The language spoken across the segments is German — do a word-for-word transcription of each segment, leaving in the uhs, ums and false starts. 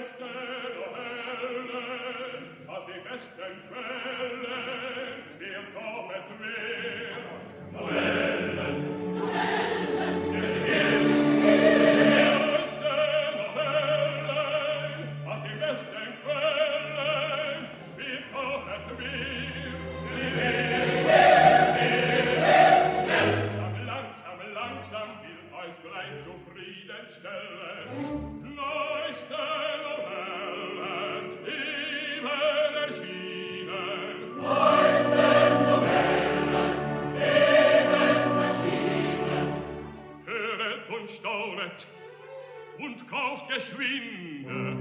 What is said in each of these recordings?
Und kauft geschwinde.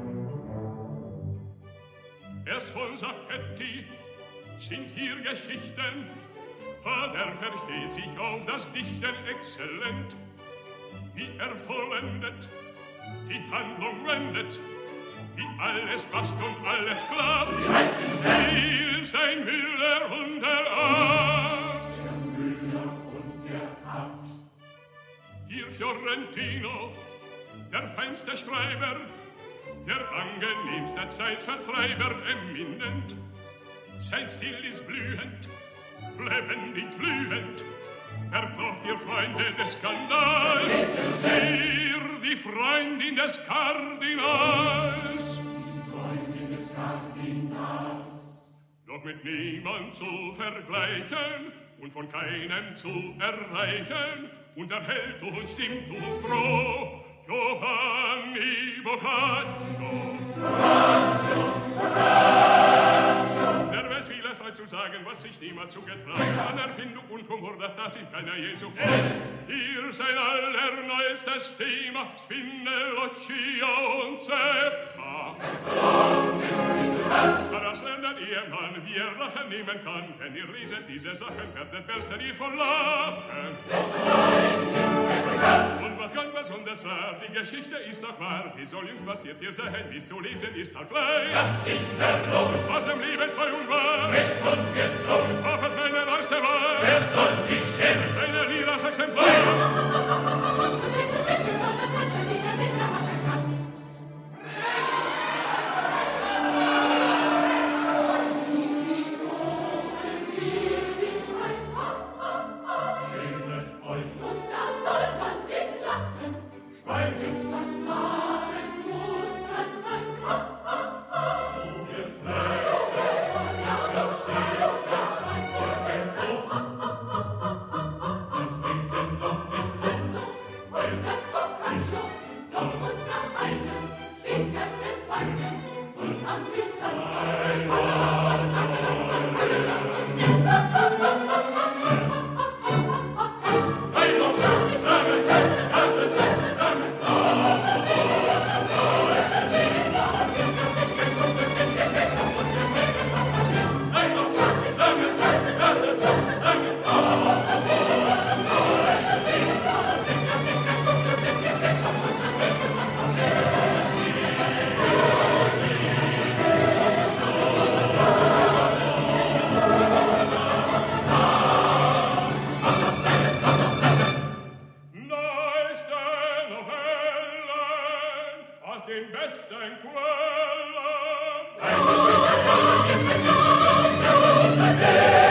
Erst von Sacchetti sind hier Geschichten, er versteht sich auf das Dichten exzellent, wie er vollendet, die Handlung wendet, wie alles passt und alles klappt. Wie ist ein Müller und der Art. Der Müller und der Art. Hier Fiorentino, der feinste Schreiber, der angenehmste Zeitvertreiber eminent. Sein Stil ist blühend, lebendig glühend, er braucht ihr Freunde des Skandals, ihr die Freundin des Kardinals. Die Freundin des Kardinals. Doch mit niemand zu vergleichen und von keinem zu erreichen, unterhält uns, stimmt uns froh, Giovanni Boccaccio. Boccaccio, Boccaccio. Der weiß vieles euch zu sagen, was sich niemals zugetragen an Erfindung und Humor, dass das ihm keiner je so kennt. Hier sein allerneuestes Thema, Spinelloccio und Zeppa. Interessant. Das lernt ein Ehemann, wie er Rache nehmen kann, denn ihr Riese diese Sachen werden bersten ihr von Lachen. Und was ganz besonders war, die Geschichte ist doch wahr, sie soll uns passiert ihr sein, wie es zu lesen ist halt gleich. Das ist erlogen. Aus dem Leben frei und wahr, Recht und gezogen. auch hat meine neueste Wahl. Wer soll sich schämen? Eine Liras Exemplar. Den besten Quellen.